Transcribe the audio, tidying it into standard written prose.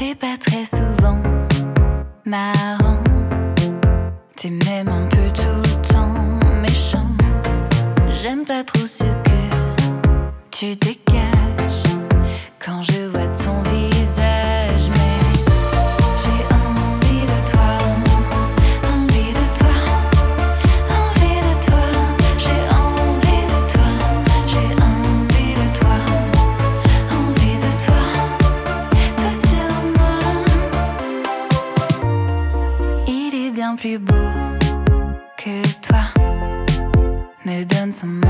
T'es pas très souvent marrant, t'es même un peu tout le temps méchant. J'aime pas trop ce que tu dégages quand je vois ton visage, mais j'ai envie de toi, envie de toi, envie de toi. J'ai envie de toi, j'ai envie de toi, envie de toi, toi sur moi. Il est bien plus beau que toi, me donne son